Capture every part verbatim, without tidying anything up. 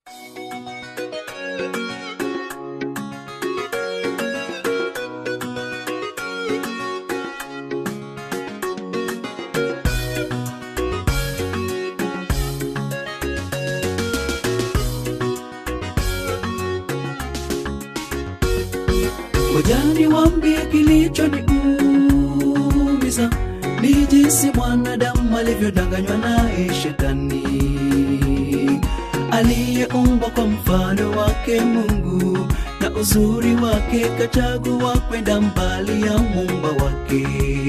Wajani wambie kilicho ni umiza, ni jinsi mwanadamu alivyodanganywa naye shetani, aliyeumbwa kwa mfano wake Mungu, na uzuri wake kachagua kwenda mbali ya Muumba wake.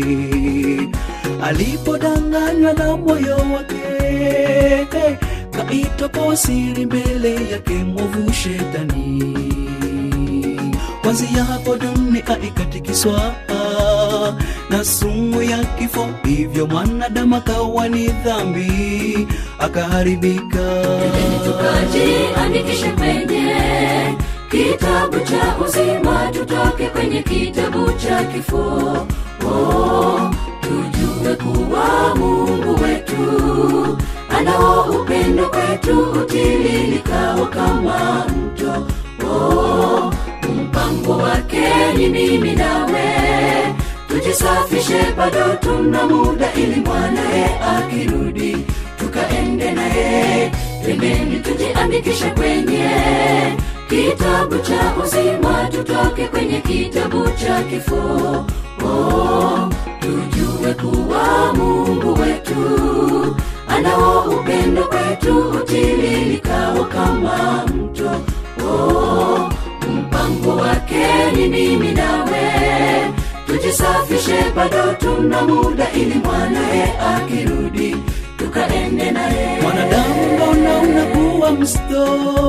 Alipodanganywa na moyo wake, kaitwa kwa siri mbele yake mwovu shetani. Kwanzia hapo dunia ikatikiswa na sumu ya kifo, hivyo mwanadamu akawa ni dhambi, akaharibika. Twendeni tukajiandikishe kwenye kitabu cha uzima, tutoke kwenye kitabu cha kifo. Oh, tujue kuwa Mungu wetu anao upendo kwetu utiririkao kama mto. Oh, mpango wake ni mimi nawe tujisafishe, bado tuna muda ili mwanae akirudi tukaende naye. Twendeni tujiandikishe kwenye kitabu cha uzima, tutoke kwenye kitabu cha kifo. Oh, tujue kuwa Mungu wetu anao upendo kwetu utiririkao kama mto. Oh, mpango wake ni mimi nawe tujisafishe, bado tuna muda ili mwanae akirudi tukaende naye. Mwanadamu mbona unakuwa msto,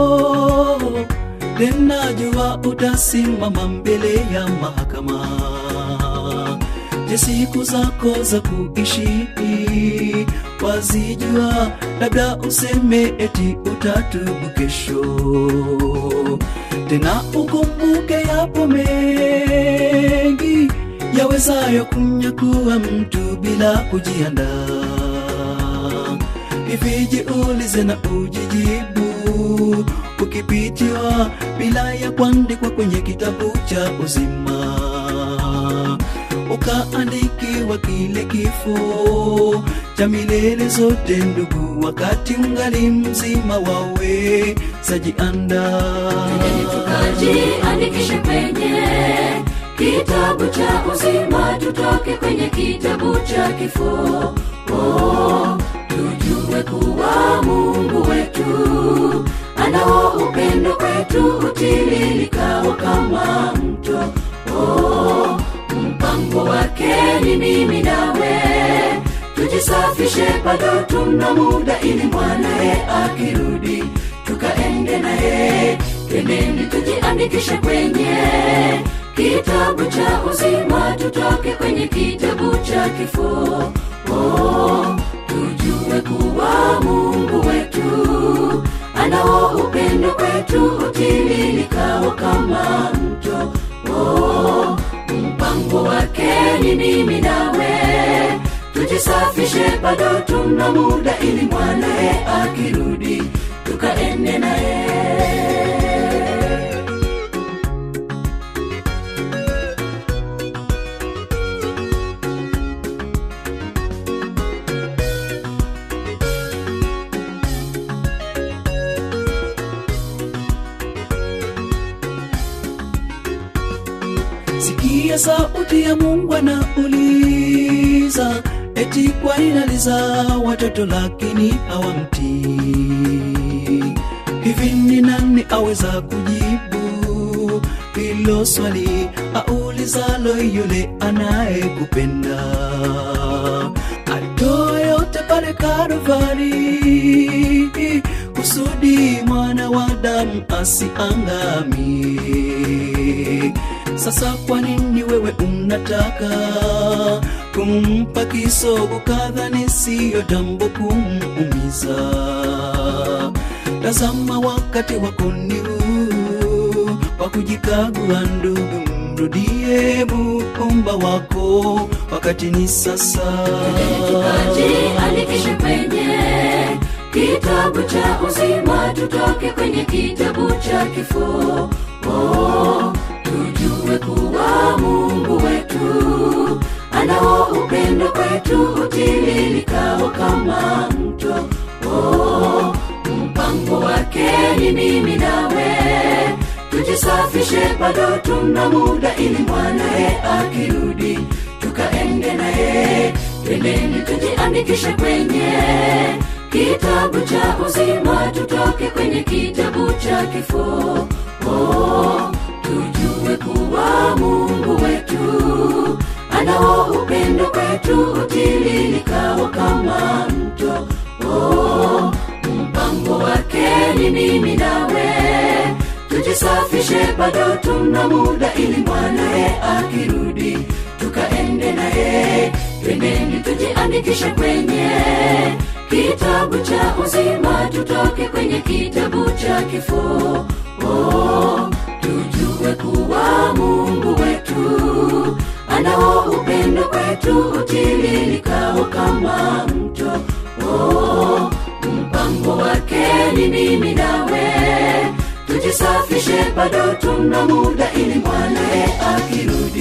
tena jua utasimama mbele ya mahakama. Je, siku zako za kuishi wazijua? Labda useme eti utatubu kesho. Tena ukumbuke yapo mengi yawezayo kumnyakua mtu bila kujiandaa. Hivi jiulize na ujijibu, ukipitiwa bila ya kuandikwa kwenye kitabu cha uzima, ukaandikiwa kile kifo cha milele zote, ndugu, wakati ungali mzima wawe sajianda. Twendeni tukajiandikishe kwenye kitabu cha uzima, tutoke kwenye kitabu cha kifo. Oh, tujue kuwa Mungu wetu anao upendo kwetu utiririkao kama mto. Oh, mpango wake ni mimi nawe tujisafishe, bado tuna muda ili mwanae akirudi tukaende naye. Twendeni tujiandikishe kwenye kitabu cha uzima, tutoke kwenye kitabu cha kifo. Oh, tujue kuwa Mungu wetu anao upendo kwetu utiririkao kama mto. Oh, mpango wake ni mimi nawe tujisafishe, bado tuna muda ili mwanae akirudi tukaende naye. Sikia sauti ya Mungu anauliza, eti kwa inaliza watoto lakini hawamtii. Hivi ni nani aweza kujibu hilo swali aulizalo yule anayekupenda? Alitoa yote pale Kalvari kusudi mwana wa Adamu asiangamie. Sasa kwa nini wewe unataka kumpa kisogo kadhani siyo jambo kumuumiza? Tazama wakati wako ni huu wa kujikagua ndugu, mrudie Muumba wako, wakati ni sasa. Tukajiandikishe kwenye kitabu cha uzima, tutoke kwenye kitabu cha kifo. Oh, tujue kuwa Mungu wetu anao upendo kwetu utiririkao kama mto. Oh, mpango wake ni mimi nawe tujisafishe, bado tuna muda ili mwanae akirudi tukaende naye. Twendeni tujiandikishe kwenye kitabu cha uzima, tutoke kwenye kitabu cha kifo. Oh, tujue kuwa Mungu wetu anao upendo kwetu utiririkao kama mto. Oh, mpango wake ni mimi nawe tujisafishe, bado tuna muda ili mwanae akirudi tukaende naye. Twendeni tujiandikishe kwenye kitabu cha uzima, tutoke kwenye kitabu cha kifo. Oh, tujue kuwa Mungu wetu anao upendo kwetu utiririkao kama mto. Oh, mpango wake ni mimi nawe tujisafishe, bado tuna muda ili mwanae akirudi